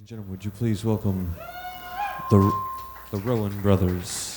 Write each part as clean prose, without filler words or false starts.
and gentlemen, would you please welcome the Rowan Brothers.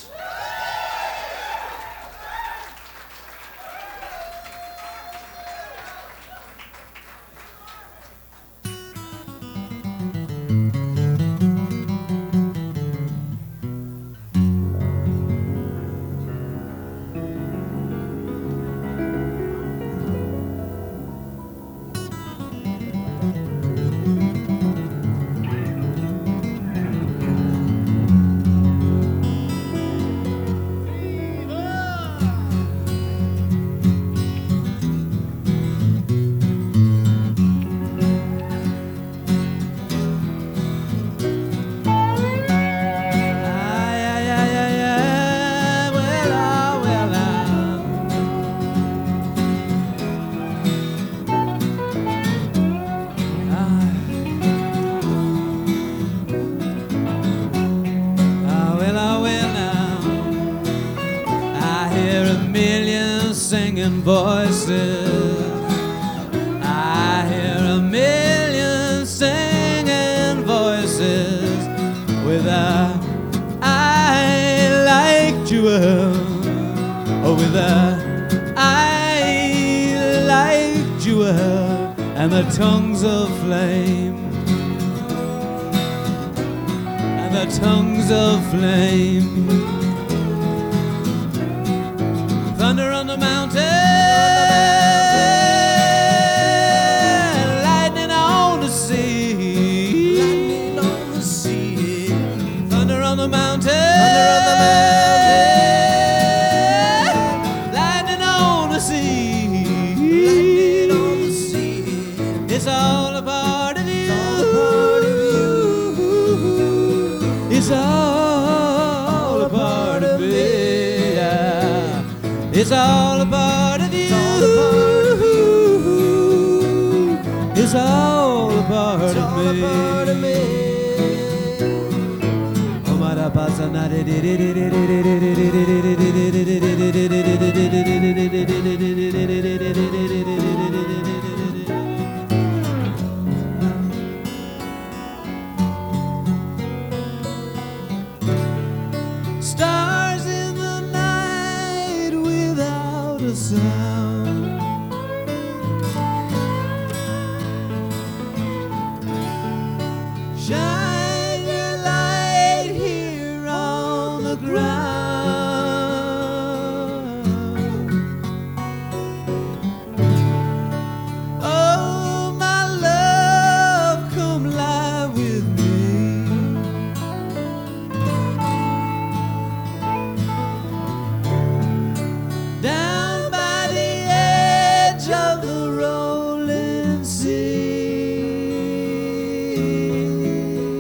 Singing voices, I hear a million singing voices with a I like Jewel, oh, with a I like Jewel, and the tongues of flame, and the tongues of flame. Thunder on the mountain, lightning on the sea, thunder on the mountain, lightning on the sea, it's all a part of you, it's all a part of me. It's all a part of you. It's all a part of me. Oh, my stars in the night without a sound, shine your light here on the ground. Oh, my love, come lie with me. Down by the edge of the rolling sea.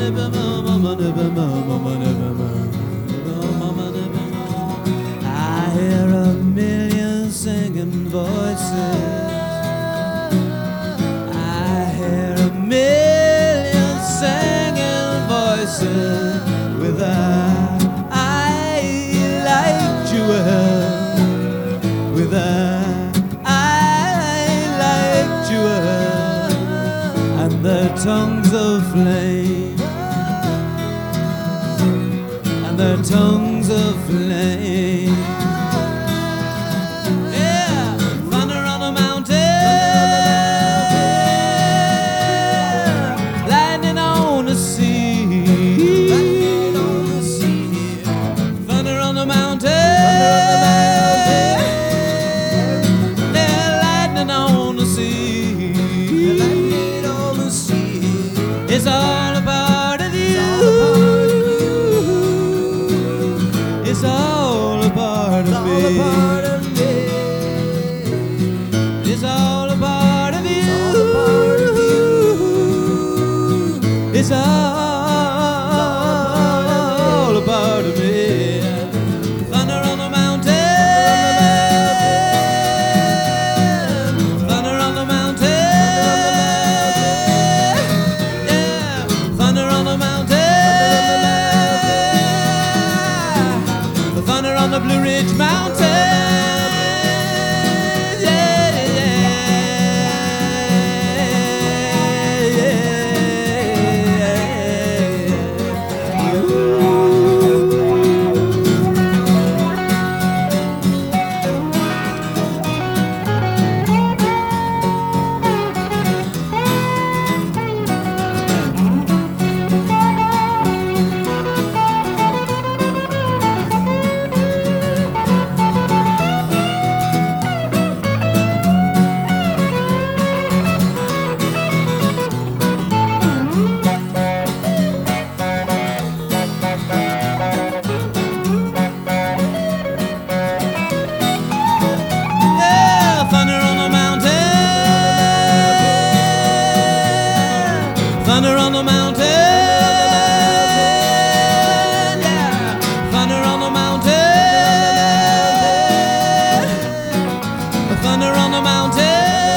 I hear a million singing voices. I hear a million singing voices with a I like Jewel, with a I like Jewel, and their tongues of flame, and their tongues of flame. Yeah, thunder on the mountain, lightning on the sea, thunder on the mountain, yeah, lightning on the sea. It's all a part of you. It's all a part of me. It's all a part of you. It's all a part of me. Thunder on the mountain, thunder on the mountain, yeah, thunder on the mountain, the thunder on the Blue Ridge Mountain. Thunder on the mountain, yeah, thunder on the mountain, thunder on the mountain.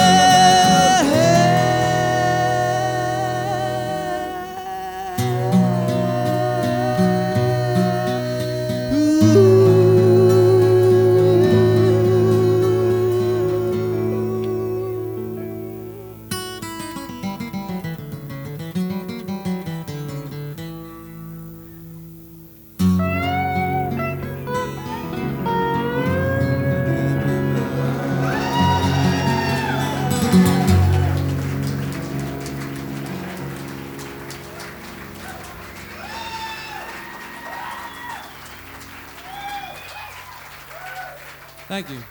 Thank you.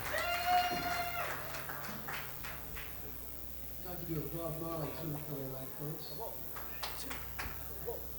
I could do a Bob Marley too for the right folks.